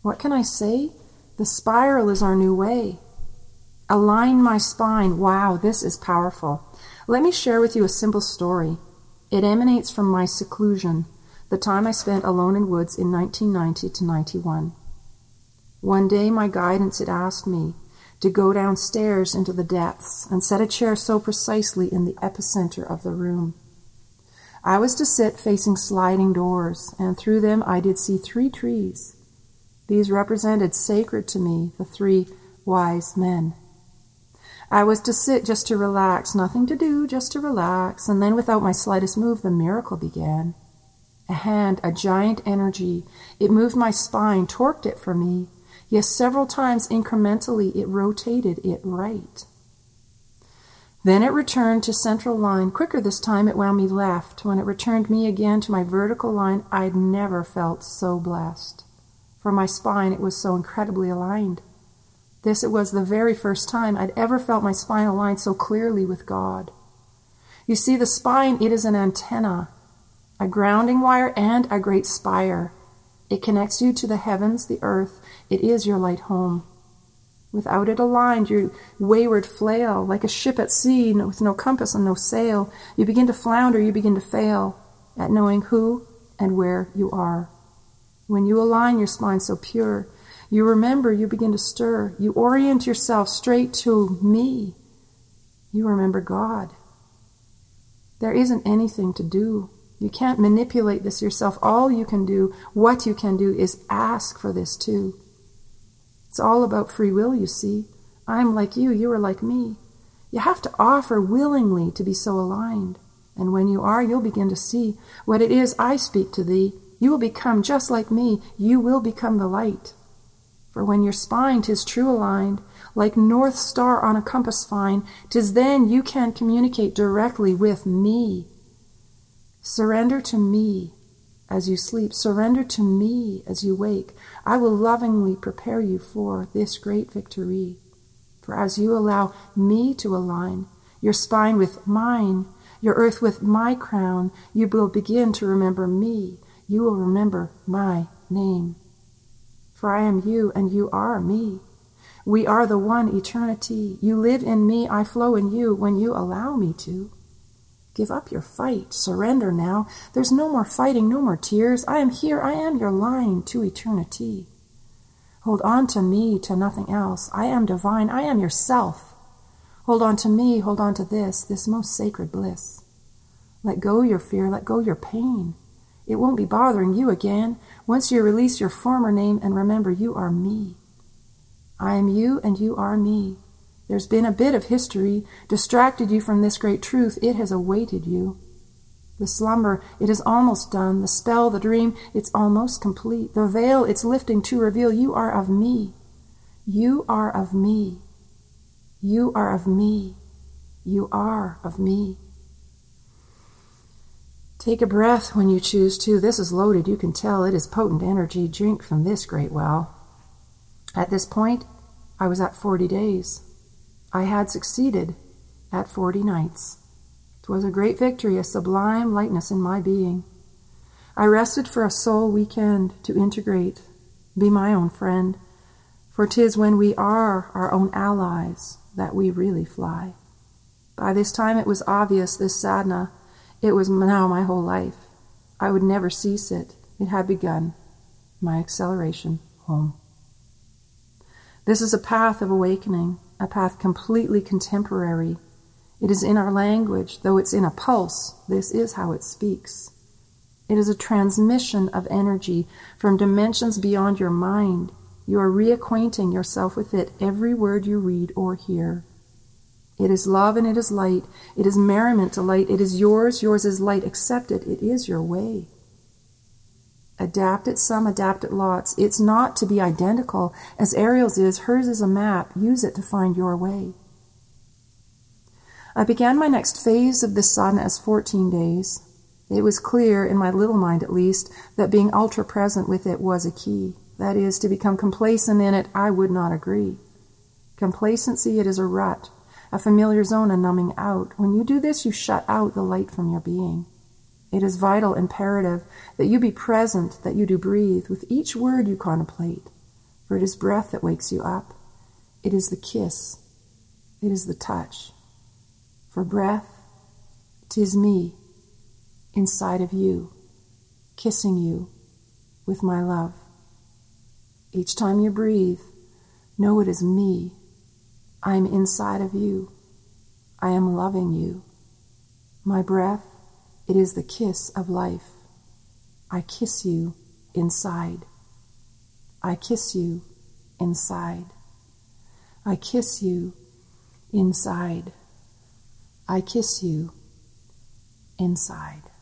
What can I say? The spiral is our new way. Align my spine. Wow, this is powerful. Let me share with you a simple story. It emanates from my seclusion, the time I spent alone in woods in 1990 to 91. One day my guidance had asked me to go downstairs into the depths and set a chair so precisely in the epicenter of the room. I was to sit facing sliding doors, and through them I did see 3 trees. These represented sacred to me, the 3 wise men. I was to sit just to relax, nothing to do, just to relax, and then without my slightest move, the miracle began. A hand, a giant energy, it moved my spine, torqued it for me. Yes, several times incrementally it rotated it right. Then it returned to central line. Quicker this time, it wound me left. When it returned me again to my vertical line, I'd never felt so blessed. For my spine, it was so incredibly aligned. It was the very first time I'd ever felt my spine aligned so clearly with God. You see, the spine, it is an antenna, a grounding wire, and a great spire. It connects you to the heavens, the earth. It is your light home. Without it aligned, you wayward flail, like a ship at sea with no compass and no sail. You begin to flounder, you begin to fail at knowing who and where you are. When you align your spine so pure, you remember, you begin to stir. You orient yourself straight to me. You remember God. There isn't anything to do. You can't manipulate this yourself. All you can do, what you can do, is ask for this too. It's all about free will, you see. I'm like you, you are like me. You have to offer willingly to be so aligned. And when you are, you'll begin to see what it is I speak to thee. You will become just like me. You will become the light. For when your spine 'tis true aligned, like North Star on a compass fine, 'tis then you can communicate directly with me. Surrender to me as you sleep. Surrender to me as you wake. I will lovingly prepare you for this great victory. For as you allow me to align your spine with mine, your earth with my crown, you will begin to remember me. You will remember my name. For I am you and you are me. We are the one eternity. You live in me, I flow in you when you allow me to. Give up your fight. Surrender now. There's no more fighting, no more tears. I am here. I am your line to eternity. Hold on to me, to nothing else. I am divine. I am yourself. Hold on to me. Hold on to this most sacred bliss. Let go your fear. Let go your pain. It won't be bothering you again. Once you release your former name and remember you are me. I am you and you are me. There's been a bit of history, distracted you from this great truth. It has awaited you. The slumber, it is almost done. The spell, the dream, it's almost complete. The veil, it's lifting to reveal you are of me. You are of me. You are of me. You are of me. Take a breath when you choose to. This is loaded. You can tell it is potent energy. Drink from this great well. At this point, I was at 40 days. I had succeeded at 40 nights. 'Twas a great victory, a sublime lightness in my being. I rested for a soul weekend to integrate, be my own friend, for 'tis when we are our own allies that we really fly. By this time it was obvious, this sadhana, it was now my whole life. I would never cease it. It had begun. My acceleration home. This is a path of awakening, a path completely contemporary. It is in our language, though it's in a pulse. This is how it speaks. It is a transmission of energy from dimensions beyond your mind. You are reacquainting yourself with it every word you read or hear. It is love and it is light. It is merriment to light. It is yours. Yours is light. Accept it. It is your way. Adapt it some, adapt it lots. It's not to be identical. As Ariel's is, hers is a map. Use it to find your way. I began my next phase of this sadhana as 14 days. It was clear, in my little mind at least, that being ultra-present with it was a key. That is, to become complacent in it, I would not agree. Complacency, it is a rut, a familiar zone, a numbing out. When you do this, you shut out the light from your being. It is vital, imperative, that you be present, that you do breathe. With each word you contemplate, For it is breath that wakes you up. It is the kiss. It is the touch. For breath, 'tis me inside of you, kissing you with my love. Each time you breathe, know it is me. I am inside of you. I am loving you. My breath, it is the kiss of life. I kiss you inside. I kiss you inside. I kiss you inside. I kiss you inside.